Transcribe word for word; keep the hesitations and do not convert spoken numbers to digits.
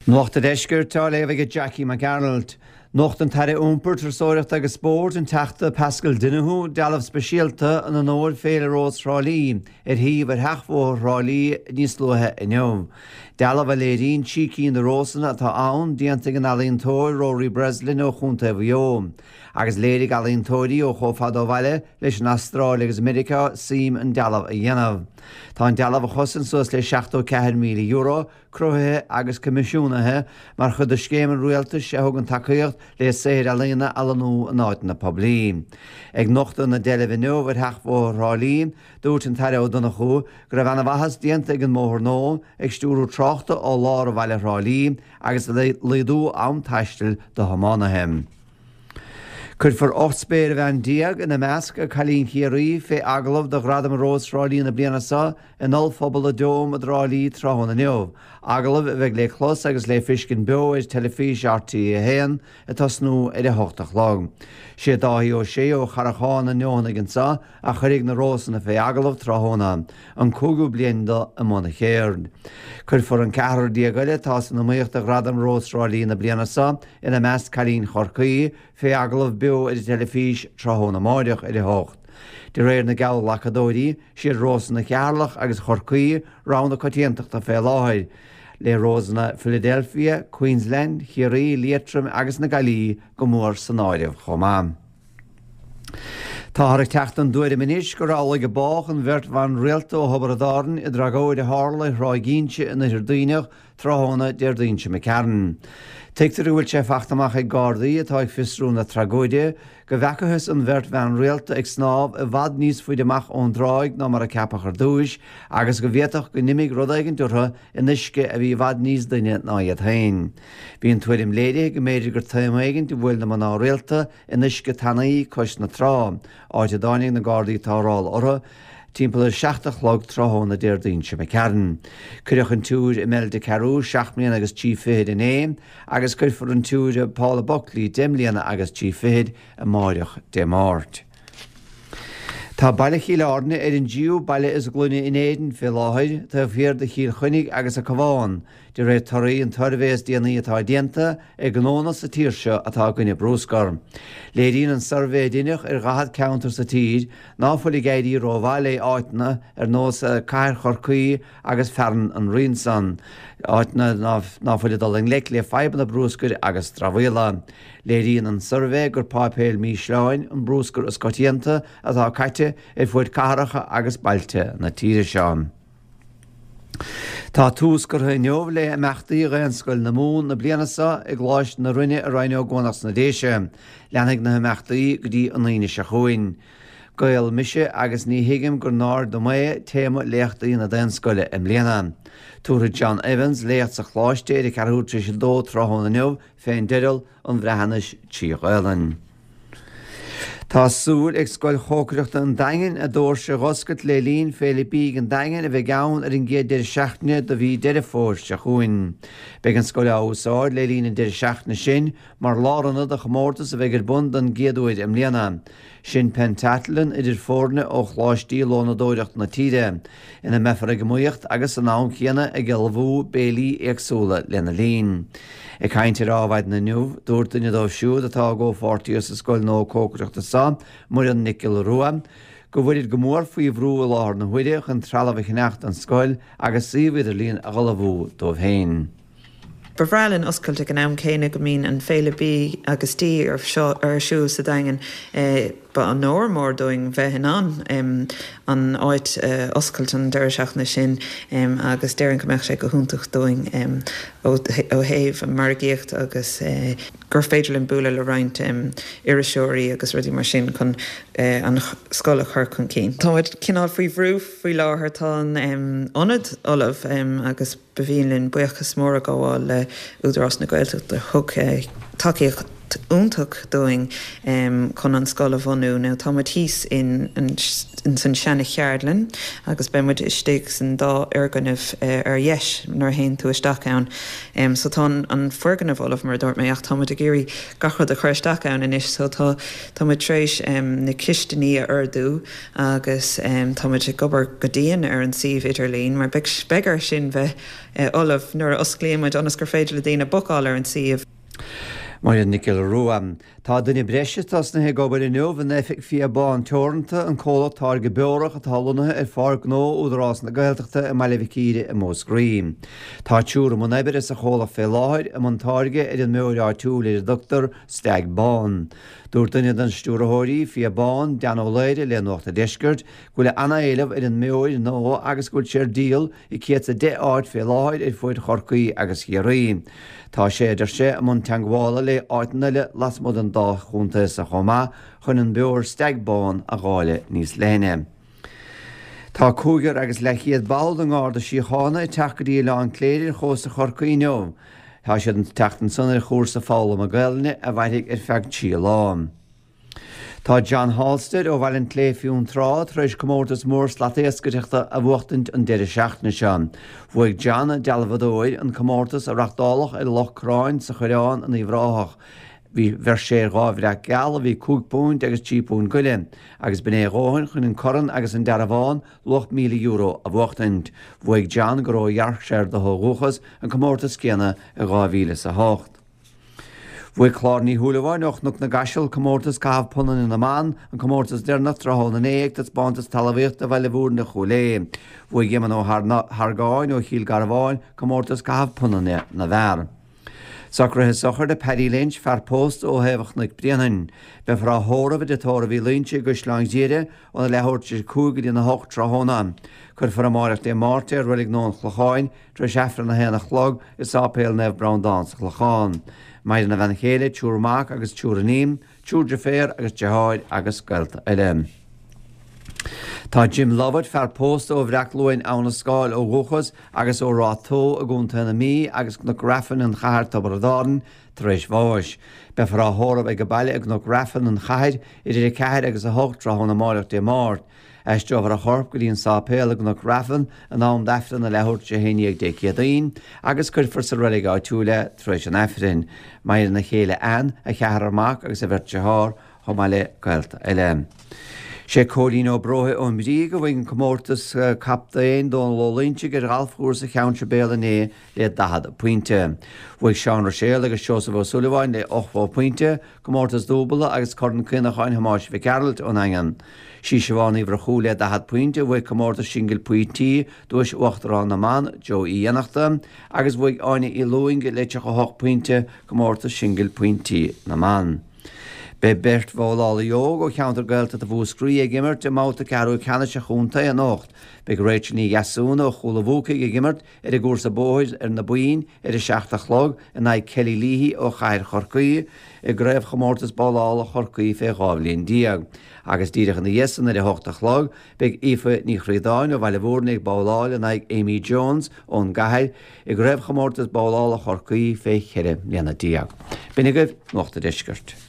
Nuachta deisgur tá léimh Jackie McArnold. Nocht an taire úmper tar sóireacht agus sport an teachta Pascal Dunahu dealamh speisialta an an óir féile rós Rálí ar híomh ar theachmhór Rálí níos luathe inniu. Dealamh a léirín tícín na rósanna atá ann díanta an alíontóir Rory Breslin ó chunta bhío. Agus léirigh alíontóirí ó chomhfad ó bhaile leis an Astráil agus Mirica sim an dealamh a dhéanamh. Tá an dealamh a chosan suas le seachtó ceathair míle euro cruthaithe agus comisiúnathe mar chud a scéim an rialtas sé thug an tacaíocht le séir alíonna alanú an áit na poblí. Ag nochta na deileh inniu ar theachmhór Rálí dúirt an taire ó donna chu go raibh anna bhachas dianta ag an móthar nó ag stúrú tráchta ó lár ó bhaile Rálí agus léadú am taistil do Thománathe. Cur for ocht spéir bhean diaag in na measc a chalín chiarí fé aglah do gradam rós Rálí na blianasa in ol phobal a dóm a Rálí tráthnna neomh. Aglah bheith le chlós agus le fiscin beo is telefís R T é a héan a tasnú ar a hochtach lag. sé dáí ó sé ó characháin na neonna ginsa a churig na rósanna fé aglah tráthnna an cúgu blianda a mna chéird. Cur for an cehar diagaile tá na muocht a gradam rós Rálí na blianasa in na measc chalín chorcaí fé aglah beo ar telefís tráthnna máideach ar a hocht. De réir na gail lachadóirí siad rósanna chearlach agus chorcaí rán na cotíantachta fé láthir. Le rósanna Philadelphia, Queensland, Chiarí, Leitrim agus na Galí go mór san áireamh chomá. Tá thar techt an dúir minis go rála go bách an bhirt bhain rialta ó Hobarádarin i dragóid a hála ráigínse in na hirdíineach tráthna deardínse me cearn. Teictar bhfuil sé fachtamach ag Gardaí atá ag fiosrú na tragóide go bhechachas an bhirt bhain rialta ag snáb a bhd níos faoide amach ón dráig ná mar a ceapach ar dúis agus go bhéadach go nimig rud ag an dútha in isce a bhí bhd níos duine ná iad hain. Bhíon tuairim léide go méidir gur taimaigen do bhfuil na man ná rialta in isce tanaí cois na trá áit a dáinnig na Gardaí tárál ortha timpeall seachtach log tráthna deardínse me cearn. Cuireach an túr i mel de Carú seach mbliana agus tí fihead in éim, agus cuirfar an túr a Paula Buckley déimbliana agus tí fihead a máireach de máirt. Tá bailile chiile áne ar an díú bailile is glúine in éidir fé láthir tá bhíar de chiil chuinnig agus a cabháin, de réir tarí an tarvéis déanaí atá dianta ag gnóna sa tíirse atá gine brúscar. Léiríonn an survé duineach ar gahad counter sa tír náfuil géirí róbhaile áitna ar nós a cair chorcaí agus fearn an riansan. Áitna náfuil dul an leic le feban na brúscar agus trabhuiile. Léiríonn an survé gur pápéil mí sláin an brúscar a scotíanta atá caite ar fuid caharacha agus bailte na tíre seán. Tá tús gur neomh le meachtaí réanscoil na mún na blianasa ag gláist na rinne a reineo gcónachs na déise, leannig na meachtaí go dtí an líine se chuin. Gail mise agus ní hiigim gur náir do mé téma léachtaí na déanscoile im léana. Túra John Evans lécht sa chláistéir i carúte se dó tráthna neomh féin deireal an bhreathais tí ghaileann. Tá súil ag scoil chócaireachta an daingen a dóir se roscat le líon féle bí an daingen a bheith gabhann ar an ggéad deireadh seachtaine do bhí deireadh fór se chuin. Beidh an scoil a úsáid le líon an deireadh seachtaine sin mar láranna a chomórtas a bheith gur bund an géadúid im léana. Sin pentatlan idir fórne ó chláistí lóna dóireacht na tíide, ina mefar ag muocht agus an nám chéana ag gelbhú bélí agsúla lena lín. Ag chaintear ábhaid na nuamh dúirtaine dó siúd atá go fortíos sa scoil nó cócaireachta sa mar an Nicol Ruam, go bhfuidir go mór faoi bhrú a láthir na huideach an trealamh chneacht an scoil agus síomhidir líon a ghalabhú dómh féin. Bhrealann oscailte an am céine go mín an féile bí agus tí ar siú sa daingen ba an nóir mór doing bheithin an um, an áit uh, oscailt an deir seachna sin um, agus déireann go meach sé go húntaach doing um, ó héamh an margéocht agus uh, gur féidir an búla le roiint um, irisisiúirí agus rudí mar sin chun uh, an scola chur chun cín. Táid cinál faoi bhrú faoi láthair tá um, onad olamh um, agus bhíonn buchas mór a gáháil le údarrás na Gaeltachta de thug uh, takeíoch úntaach doing um, chun an scoil a bhhanú nó tá tíos in, in, in san seanna cheardlan agus bemuid istíigh san dá arganmh uh, ar dheis nar haon tú isteach ann. Um, so tá an fergan a bhlah mar dúirt mé ach tá a géirí gachard a chuir isteach ann inis so tá tá trééis um, na cistení a ardú agus um, tá muid gobar go dtíon ar an sih idirlín mar be begar sin bheith uh, olah nuair oscléimid anas gur féidir le dtíana bogáil ar an sih. Mar Nicol Ruam, tá duna breisitas na gobar in nuh an efik fi bán teornta an cóla tá go beorach a talúnathe ar far gó úrás na gailteachta a meilehicíide a Mósgrím. Tá túúr man eber is a chola fé láir a mantáige ar an méá túúla Doctor Stag Bán. Dúir duine den stúrathirí fi bán dean óléide le nóachta deisgurt, go le anna éileh ar an méir nó agus gúil sér díal i cé a de áid fé láid ar foiid chorcaí agus chiaí. Tá sé idir sé am an teanghála le áitna le las mod an dá chunta sa chomá chun an beor steagbán a gáile níos léine. Tá cúgur agus le chiad ball an gáda sí chána i teachgadí le an cléidir chós a chorcaí nó. Tá sé an teachtan sanna chóir sa fála a gailne a bhaigh ar feag tí lám. Tá John Halstead ó bhhail an cléfiún rá treéis commórtas mór slatéascateachta a bhachtant an deidir seachna seán. Bhuaigh John a dealbhadóid an commórtas a reachtálach i lochráin sa choreán an íomhráthach. Bhí bhar sé gábhre geall a bhí cúgpún agus típún goile, agus ben é gáin chun an coran agus an dearabháin lucht míle euro a bhachtant. Bhuaigh John go ráhearch séir do thóghúchas an commórtas céanna a gáhíle sa hácht. Bhuaigh chlární thuúlaháin nach na gaisiil commórtas cabhpunan in amán an commórtas dearna tráthána éag dat bantas talabhécht a bheile bhúr na cholé. Bhuaigh éman ó Hargáin ó Chiel Garabháin commórtas cabhpunana na bhar. Sacrathe sochar de Paddy Lynch fear post ó hefach na brianan. Be fra hóra de tóra bhí lynche go sláingdíire ó na lehorte cúgad in na hocht tráthána. Chur for amáireach de máte ar rulig nó chlucháin tre seafra na héna chlog is ápéil nef brown dans chlucháin. Maid na bhean chéile túrmach agus túraníim, túr de fér agus deáid agus gailt eile. Tá Jim Lovett fear post ó bhreachlóin ann na scáil ó ghuchas agus ó rátó a gúnta na mí agus na grafan an chair tabardáin taréis bháis. Be for a thóramh ag go bailile ag na grafan an chaid idir ceir agus a hocht ra na máireach de mát. Eisteohar a chorp go dtíon sápéal ag na grafan an nám deftan na lehort sé héine ag de céadaín agus chuirfar sa ruig á túla taréis an efrin, maidir na chéile an a cheararmach agus a bhirt dethár chomáile gailt eile. sé cólín ó brothe ó mrí go bhín commórtas captaíon don lólínte gur galfúr sa cheanse béla né le dahad puinte. Bhuaigh Seán Roséal agus Joseph O'Sullivan le ochhá puinte, commórtas dúbala agus cordan cinnachain hamáis bhí Geralt ó Angan. Sí sehánaí bhar chúla dahad puinte bhuaigh commórtas single puintí dúis uachtarrán na man Jo í dhéanachta, agus bhuaigh áine i luing le teach go hoch puinte commórtas single puintí na man. Be bert bhálála jóg ó cheantar gailta a bhú scrí ag gimmert de máta cearú cena se chúnta a nócht. Be go réit ní gasúna ó chola bhúca ag gimmert ar a gúr sa bóid ar na buin ar a seachta chlog a na Kelly líhí ó chair chorcaí i gréibh chomórtas bálála chorcaí fé gáblíonn diaag. Agus díireach na dhésan ar a hochta chlog, be ife ní chrídáin ó bhile bhórna ag báláil a naig Amy Jones ón gahaid i gréibh chomórtas bálála chorcaí fé cheire leanana diaag. Binne goibh nóchta deisgurt.